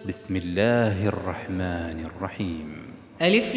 بسم الله الرحمن الرحيم. ألف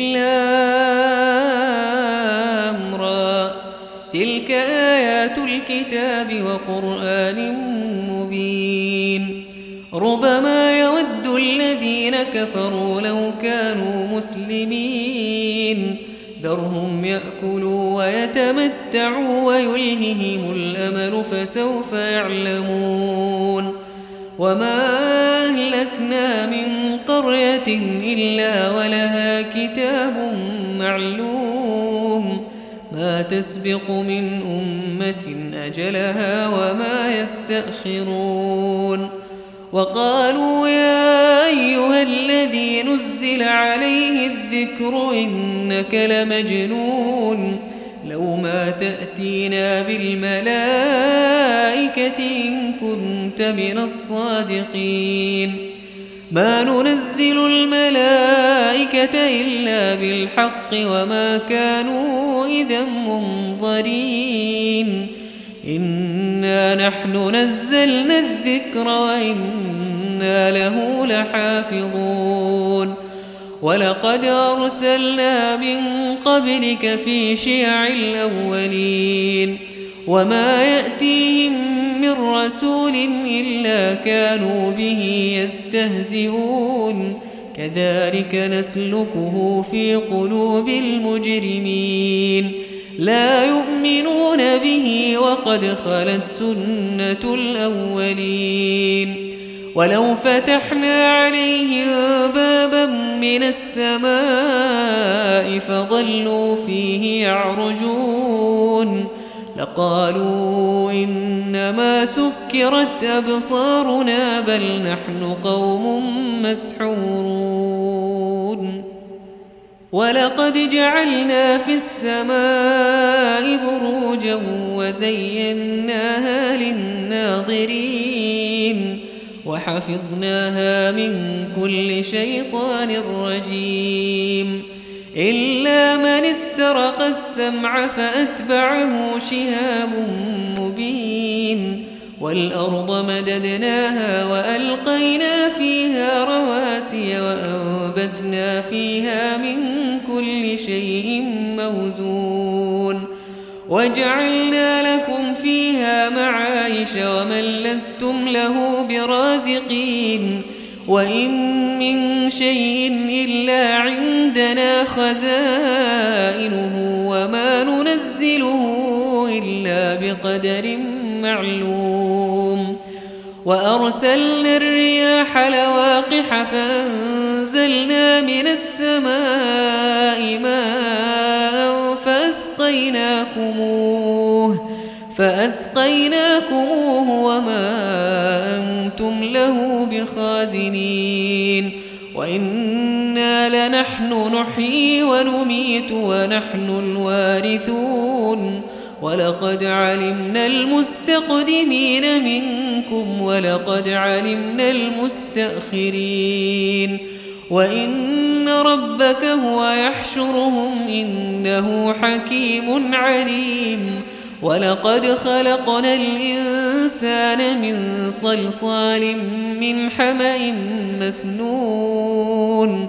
لام را، تلك آيات الكتاب وقرآن مبين. ربما يود الذين كفروا لو كانوا مسلمين، ذرهم يأكلوا ويتمتعوا ويلههم الأمل فسوف يعلمون. وما أهلكنا من قرية إلا ولها كتاب معلوم، ما تسبق من أمة أجلها وما يستأخرون. وقالوا يا أيها الذي نزل عليه الذكر إنك لمجنون، لو ما تأتينا بالملائكة إن كنت من الصادقين. ما ننزل الملائكة إلا بالحق وما كانوا إذا منظرين. إنا نحن نزلنا الذكر وإنا له لحافظون. ولقد أرسلنا من قبلك في شيع الأولين، وما يأتيهم من رسول إلا كانوا به يستهزئون. كذلك نسلكه في قلوب المجرمين، لا يؤمنون به وقد خلت سنة الأولين. ولو فتحنا عليهم بابا من السماء فظلوا فيه يعرجون لقالوا إنما سكرت أبصارنا بل نحن قوم مسحورون. ولقد جعلنا في السماء بروجا وزيناها للناظرين وحفظناها من كل شيطان رجيم، إلا من استرق السمع فأتبعه شهاب مبين. والأرض مددناها وألقينا فيها رواسي وأنبتنا فيها من كل شيء موزون، وجعلنا لكم فيها معايش ومن لستم له برازقين. وإن من شيء إلا عندنا خزائنه وما ننزله إلا بقدر معلوم. وأرسلنا الرياح لواقح فأنزلنا من السماء ماء فأسقيناكموه وما أنتم له بخازنين. وإنا لنحن نحيي ونميت ونحن الوارثون. ولقد علمنا المستقدمين منكم ولقد علمنا المستأخرين. وإن ربك هو يحشرهم إنه حكيم عليم. ولقد خلقنا الإنسان من صلصال من حمأ مسنون.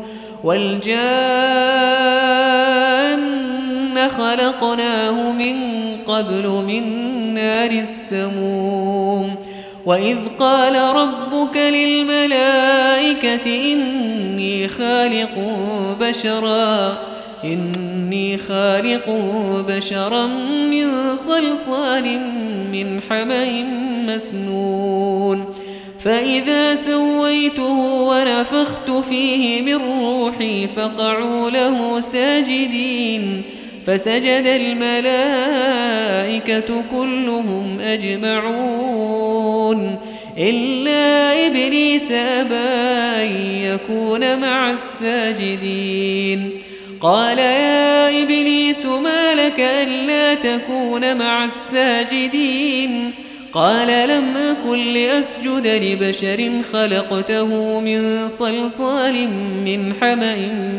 والجان خلقناه من قبل من نار السموم. وإذ قال ربك للملائكة إني خالق بشرا من صلصال من حمأ مسنون. فإذا سويته ونفخت فيه من روحي فقعوا له ساجدين، فسجد الملائكة كلهم أجمعون إلا إبليس أبى أن يكون مع الساجدين. قال يا إبليس ما لك ألا تكون مع الساجدين؟ قال لم أكن لأسجد لبشر خلقته من صلصال من حمأ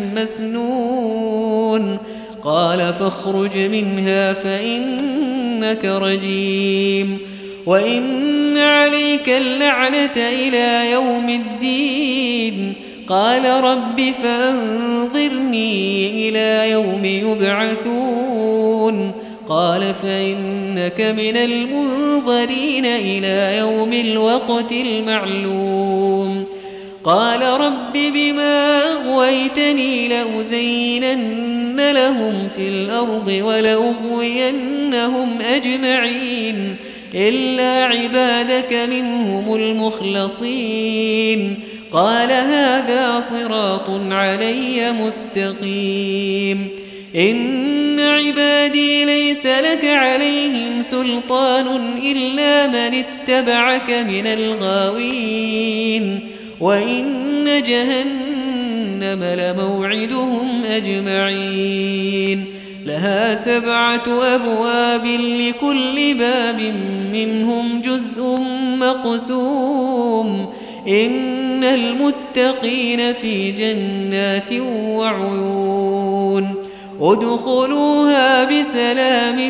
مسنون. قال فاخرج منها فإنك رجيم. وإن عليك اللعنة إلى يوم الدين قال رب فأنظرني إلى يوم يبعثون قال فإنك من المنظرين إلى يوم الوقت المعلوم قال رب بما أغويتني لأزينن لهم في الأرض ولأغوينهم أجمعين إلا عبادك منهم المخلصين قال هذا صراط علي مستقيم إن عبادي ليس لك عليهم سلطان إلا من اتبعك من الغاوين وإن جهنم لموعدهم أجمعين لها 7 أبواب لكل باب منهم جزء مقسوم إن المتقين في جنات وعيون ادخلوها بسلام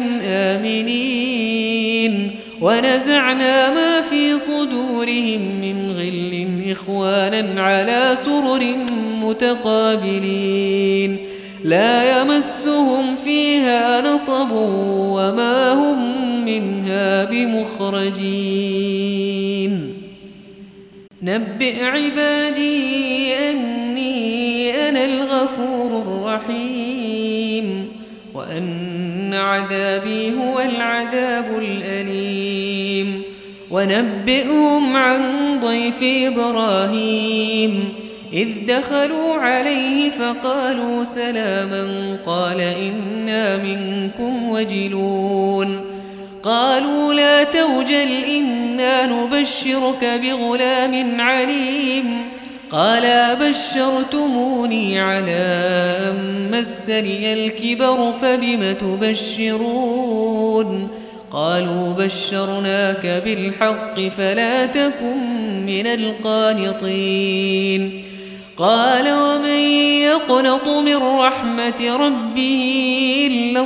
آمنين ونزعنا ما في صدورهم من غل إخوانا على سرر متقابلين لا يمسهم فيها نصب وما هم منها بمخرجين نبئ عبادي أني أنا الغفور الرحيم وأن عذابي هو العذاب الأليم ونبئهم عن ضيف إبراهيم إذ دخلوا عليه فقالوا سلاما قال إنا منكم وجلون قالوا لا توجل إنا نبشرك بغلام عليم قال بشرتموني على أن مسني الكبر فبم تبشرون قالوا بشرناك بالحق فلا تكن من القانطين قال ومن يقنط من رحمة ربه إلا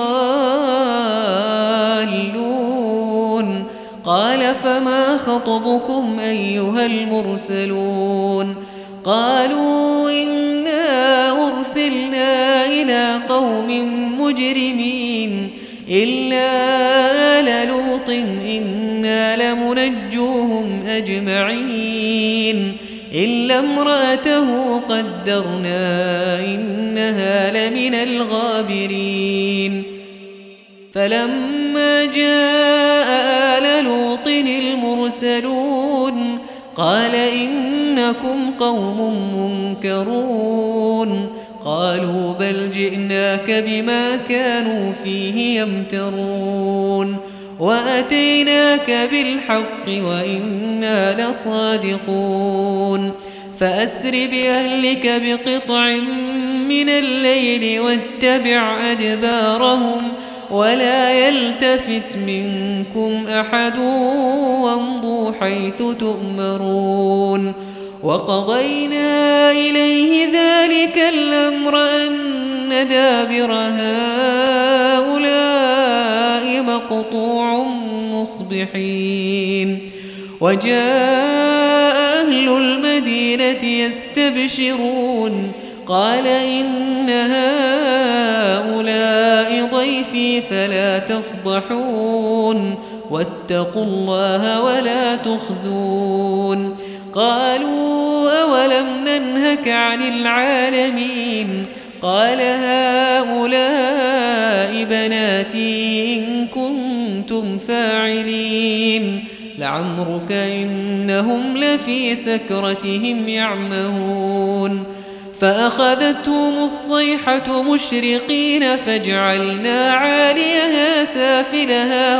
الضالون قال فما خطبكم أيها المرسلون قالوا إنا أرسلنا إلى قوم مجرمين إلا آل لوط إنا لمنجوهم أجمعين إلا امرأته قدرنا إنها لمن الغابرين فلما جاء آل لوط المرسلون قال إنكم قوم منكرون قالوا بل جئناك بما كانوا فيه يمترون وأتيناك بالحق وإنا لصادقون فأسر بأهلك بقطع من الليل واتبع أدبارهم ولا يلتفت منكم أحد وامضوا حيث تؤمرون وقضينا إليه ذلك الأمر أن دابر هؤلاء مقطوع مصبحين وجاء أهل المدينة يستبشرون قال إن هؤلاء ضيفي فلا تفضحون واتقوا الله ولا تخزون قالوا أولم ننهك عن العالمين قال هؤلاء بناتي إن كنتم فاعلين لعمرك إنهم لفي سكرتهم يعمهون فأخذتهم الصيحة مشرقين فجعلنا عاليها سافلها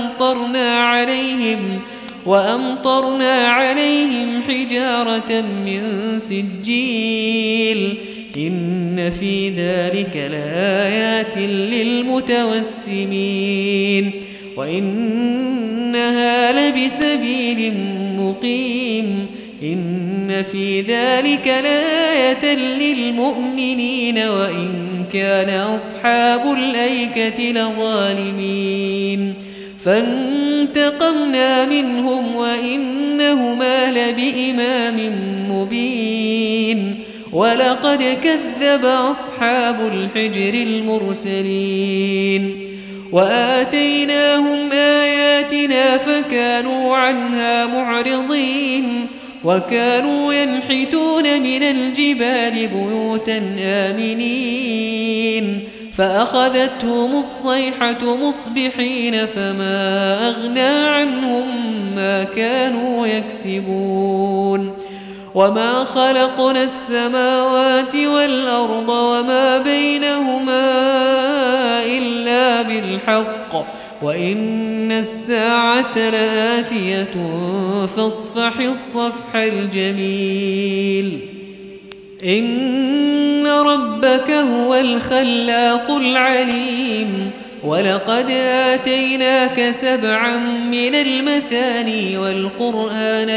وأمطرنا عليهم حجارة من سجيل إن في ذلك لآيات للمتوسمين وإنها لبسبيل مقيم إن في ذلك لآية للمؤمنين وإن كان أصحاب الأيكة لظالمين فانتقمنا منهم وإنهما لبإمام مبين ولقد كذب أصحاب الحجر المرسلين وآتيناهم آياتنا فكانوا عنها معرضين وكانوا ينحتون من الجبال بيوتا آمنين فأخذتهم الصيحة مصبحين فما أغنى عنهم ما كانوا يكسبون وما خلقنا السماوات والأرض وما بينهما إلا بالحق وإن الساعة لآتية فاصفح الصفح الجميل إن ربك هو الخلاق العليم ولقد آتيناك 7 من المثاني والقرآن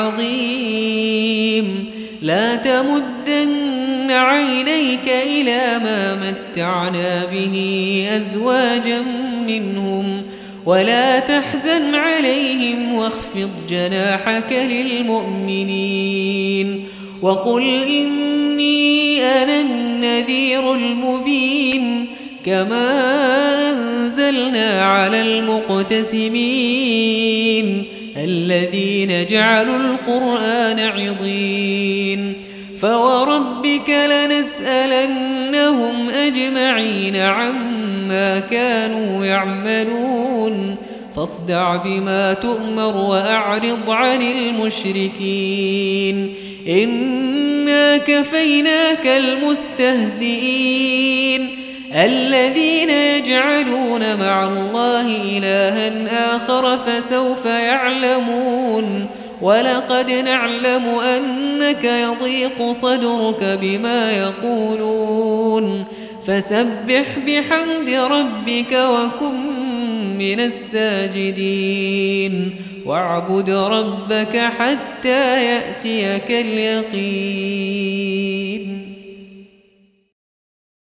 العظيم لا تمدن عينيك إلى ما متعنا به أزواجا منهم ولا تحزن عليهم واخفض جناحك للمؤمنين وقل إني أنا النذير المبين كما أنزلنا على المقتسمين الذين جعلوا القرآن عضين فوربك لنسألنهم أجمعين عما كانوا يعملون فاصدع بما تؤمر وأعرض عن المشركين إنا كفيناك المستهزئين الذين يجعلون مع الله إلها آخر فسوف يعلمون ولقد نعلم أنك يضيق صدرك بما يقولون فسبح بحمد ربك وكن من الساجدين واعبد ربك حتى يأتيك اليقين